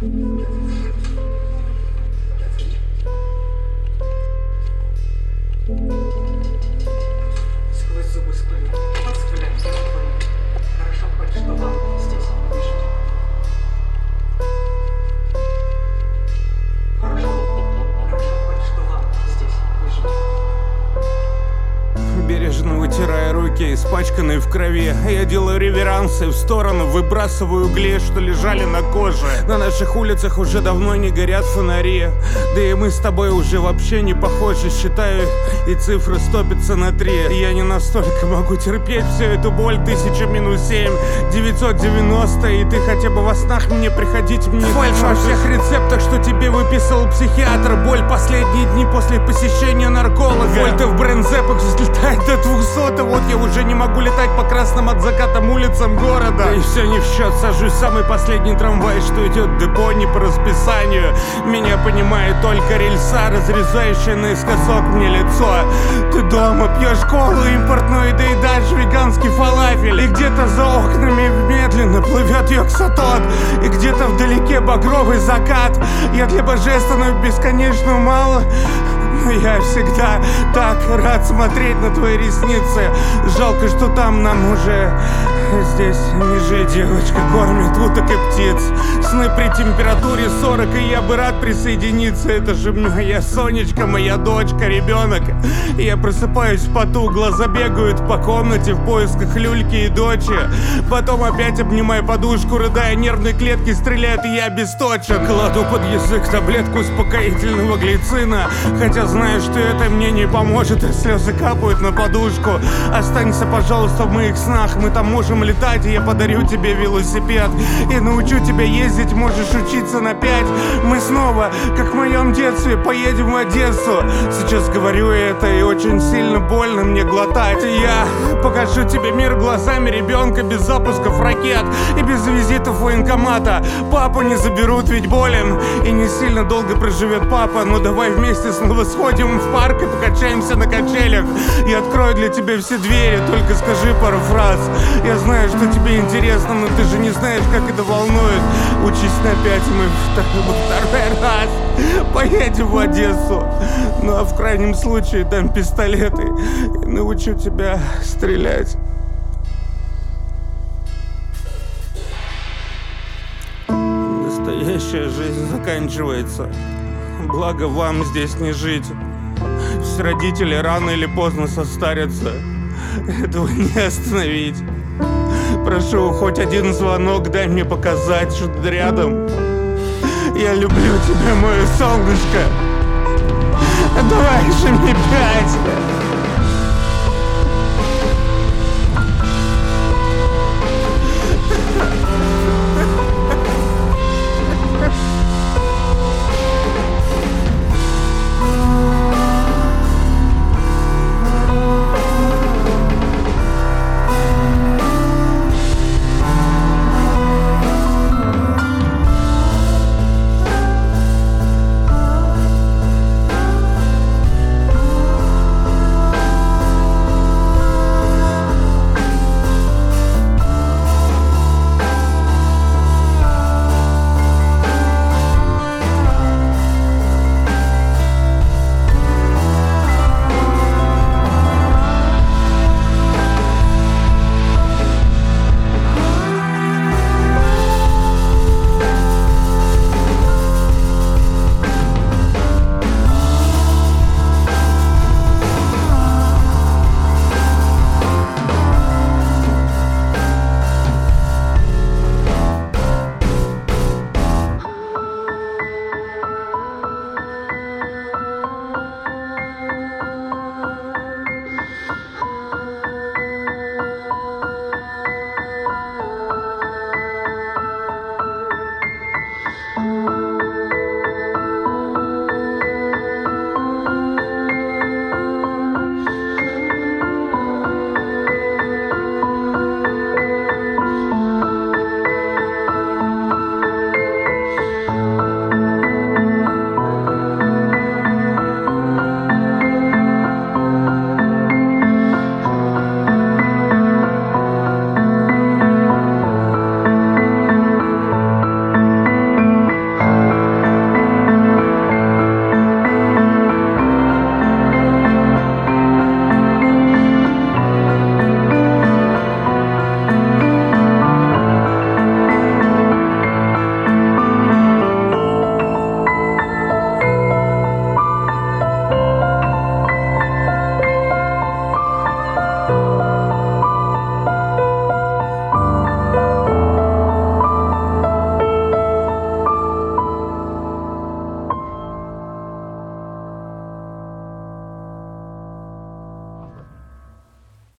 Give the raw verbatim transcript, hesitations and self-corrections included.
Сквозь зубы сплю, вспоминаю спокойно. Хорошо хоть, что вам здесь не жить. Хорошо, хорошо хоть, что вам здесь не жить. Бережно вытирая руки, испачканные в крови, я делаю реверансы в сторону, выбрасываю угли, что лежали на коже. На наших улицах уже давно не горят фонари, да и мы с тобой уже вообще не похожи. Считаю, и цифры стопятся на три. Я не настолько могу терпеть всю эту боль. Тысяча минус семь, девятьсот девяносто, и ты хотя бы во снах мне приходить мне. Фальшь во всех рецептах, что тебе выписал психиатр. Боль последние дни после посещения нарколога. Вольта в брендзепах взлетает до двухсот, и вот я уже не могу летать по красным от закатам улицам города. И все не в счет, сажусь в самый последний трамвай, что идет в депо не по расписанию. Меня понимает только рельса, разрезающая наискосок мне лицо. Ты дома пьешь колу импортную и доедаешь веганский фалафель. И где-то за окнами медленно плывет йоксатон, и где-то вдалеке багровый закат. Я для божественного бесконечно мало, но я всегда так рад смотреть на твои ресницы. Жалко, что там нам уже здесь не жить. Девочка кормит уток и птиц. Сны при температуре сорок, и я бы рад присоединиться. Это же моя Сонечка, моя дочка, ребенок. Я просыпаюсь в поту, глаза бегают по комнате в поисках люльки и дочи. Потом опять обнимаю подушку, рыдая, нервные клетки стреляют, и я бесточен. Кладу под язык таблетку успокоительного глицина, хотя знаю, что это мне не поможет, и слезы капают на подушку. Останься, пожалуйста, в моих снах. Мы там можем летать, и я подарю тебе велосипед и научу тебя ездить, можешь учиться на пять. Мы снова, как в моем детстве, поедем в Одессу. Сейчас говорю это, и очень сильно больно мне глотать. Я покажу тебе мир глазами ребенка, без запусков ракет и без визитов военкомата. Папу не заберут, ведь болен, и не сильно долго проживет папа. Но давай вместе снова сходим в парк и покачаемся на качелях. Я открою для тебя все двери, только скажи пару фраз. Я знаю, что тебе интересно, но ты же не знаешь, как это волнует. Учись на пять, мы во второй раз поедем в Одессу. Ну а в крайнем случае дам пистолеты и научу тебя стрелять. Настоящая жизнь заканчивается. Благо вам здесь не жить. Все родители рано или поздно состарятся. Этого не остановить. Прошу, хоть один звонок дай мне показать, что ты рядом. Я люблю тебя, мое солнышко. Давай же мне пять.